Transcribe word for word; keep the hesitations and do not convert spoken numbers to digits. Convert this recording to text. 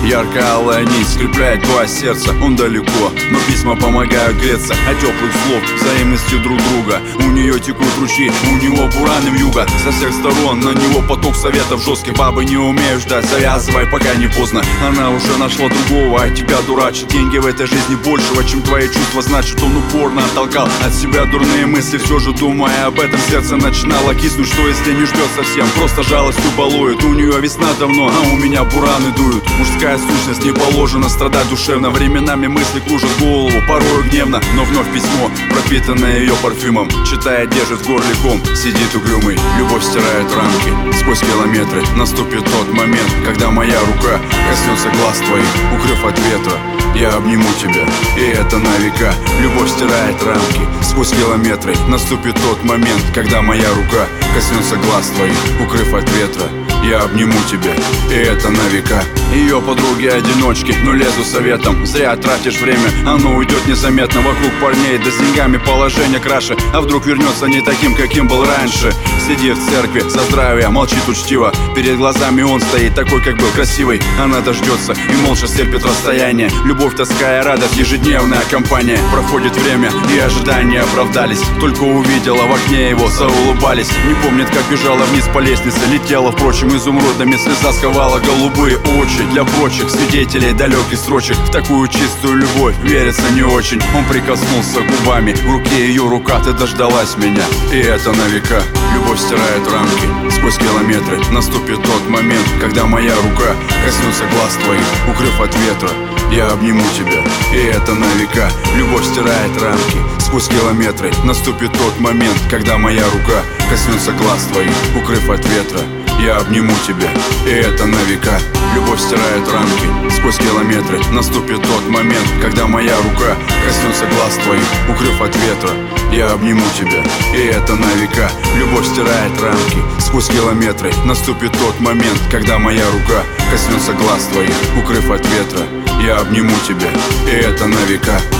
Ярко-алая нить скрепляет два сердца. Он далеко, но письма помогают греться от теплых слов, взаимностью друг друга. У нее текут ручьи, у него бураном юга. Со всех сторон на него поток советов жестких. Бабы, не умею ждать, завязывай, пока не поздно. Она уже нашла другого, а тебя дурачит. Деньги в этой жизни большего, чем твои чувства. Значит, он упорно оттолкал от себя дурные мысли. Все же думая об этом, сердце начинало киснуть. Что если не ждет совсем, просто жалостью балует. У нее весна давно, а у меня бураны дуют. Мужская сущность, не положено страдать душевно. Временами мысли кружат голову, порою гневно. Но вновь письмо, пропитанное ее парфюмом. Читая, держит в горле ком, сидит угрюмый. Любовь стирает рамки сквозь километры. Наступит тот момент, когда моя рука коснется глаз твоих, укрыв от ветра. Я обниму тебя, и это на века. Любовь стирает рамки сквозь километры. Наступит тот момент, когда моя рука коснется глаз твоих, укрыв от ветра. Я обниму тебя, и это на века. Ее подруги-одиночки, но лезу советом. Зря тратишь время, оно уйдет незаметно. Вокруг парней, да с деньгами положение краше. А вдруг вернется не таким, каким был раньше. Сидит в церкви за здравие, молчит учтиво. Перед глазами он стоит такой, как был, красивый. Она дождется и молча стерпит расстояние. Любовь, тоска и радость, ежедневная компания. Проходит время, и ожидания оправдались. Только увидела в окне его, заулыбались. Не помнит, как бежала вниз по лестнице. Летела, впрочем, изумрудами, слеза сковала голубые очи. Для прочих свидетелей далеких строчек в такую чистую любовь верится не очень. Он прикоснулся губами, в руке ее рука. Ты дождалась меня, и это на века. Любовь стирает рамки сквозь километры. Наступит тот момент, когда моя рука коснется глаз твоих, укрыв от ветра. Я обниму тебя, и это на века. Любовь стирает рамки сквозь километры. Наступит тот момент, когда моя рука коснется глаз твоих, укрыв от ветра. Я обниму тебя, и это на века. Любовь стирает рамки сквозь километры. Наступит тот момент, когда моя рука коснется глаз твоих, укрыв от ветра. Я обниму тебя, и это на века. Любовь стирает рамки сквозь километры. Наступит тот момент, когда моя рука коснется глаз твоих, укрыв от ветра. Я обниму тебя, и это на века.